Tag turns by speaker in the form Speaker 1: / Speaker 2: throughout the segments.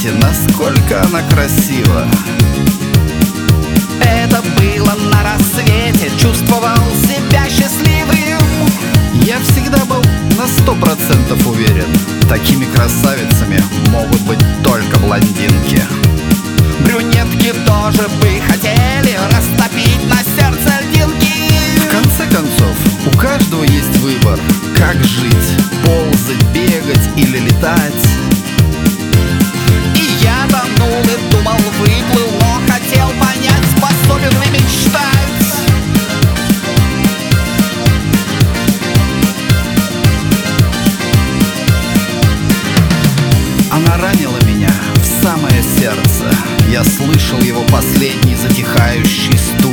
Speaker 1: знаете, насколько она красива.
Speaker 2: Это было на рассвете, чувствовал себя счастливым.
Speaker 1: Я всегда был на 100% уверен, такими красавицами могут быть только блондинки.
Speaker 2: Брюнетки тоже бы хотели растопить на сердце льдинки.
Speaker 1: В конце концов, у каждого есть выбор, как жить: ползать, бегать или летать.
Speaker 2: И я тонул и думал, выплыл, но хотел понять, способен ли мечтать.
Speaker 1: Она ранила меня в самое сердце. Я слышал его последний затихающий стук.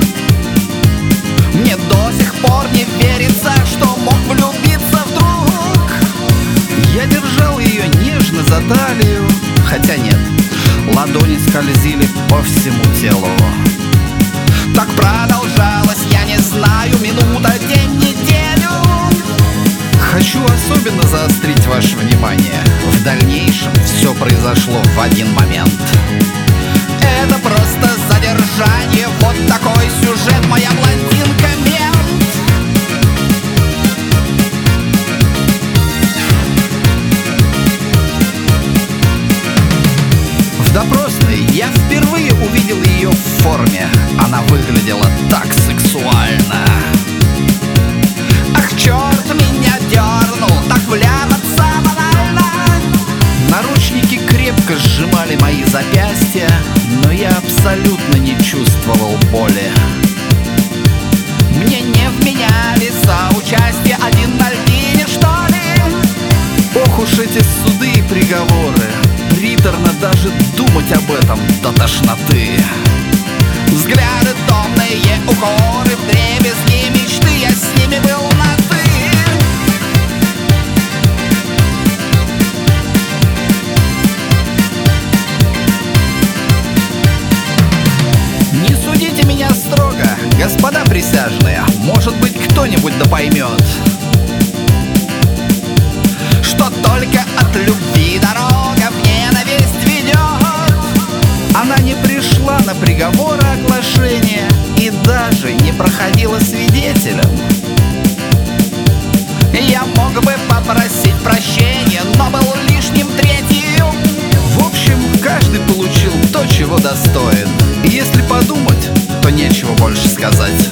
Speaker 2: Мне до сих пор не верится, что мог влюбиться вдруг.
Speaker 1: Я держал ее нежно за талию, хотя нет, ладони скользили по всему телу.
Speaker 2: Так продолжалось, я не знаю, минута, день, неделю.
Speaker 1: Хочу особенно заострить ваше внимание. В дальнейшем все произошло в один момент.
Speaker 2: Это просто задержание, вот такой сюжет, моя блондинка мент.
Speaker 1: В допросной я впервые увидел ее в форме. Она выглядела так сексуально.
Speaker 2: Ах, черт меня дернул, так вляпаться банально.
Speaker 1: Наручники крепко сжимали мои запястья, но я абсолютно не чувствовал боли.
Speaker 2: Мне не вменяли соучастие, один на льдине, что ли?
Speaker 1: Ох уж эти суды и приговоры. Приторно даже думать об этом до тошноты.
Speaker 2: Взгляды томные, укоры, вдребезги мечты, я с ними был на «ты».
Speaker 1: Не судите меня строго, господа присяжные. Может быть, кто-нибудь да поймет,
Speaker 2: Что только от любви дорога в ненависть ведет.
Speaker 1: она не пришла на приговор и оглашение и даже не проходила свидетелем.
Speaker 2: Я мог бы попросить прощения, но был лишним третьим.
Speaker 1: В общем, каждый получил то, чего достоин. И если подумать, то нечего больше сказать.